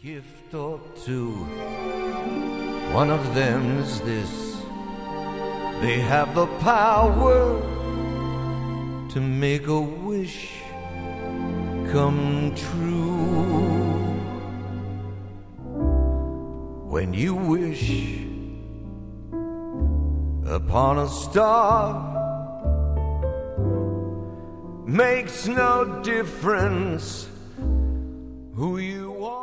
gift or two. One of them's this: they have the power to make a wish come true. When you wish upon a star, makes no difference who you are.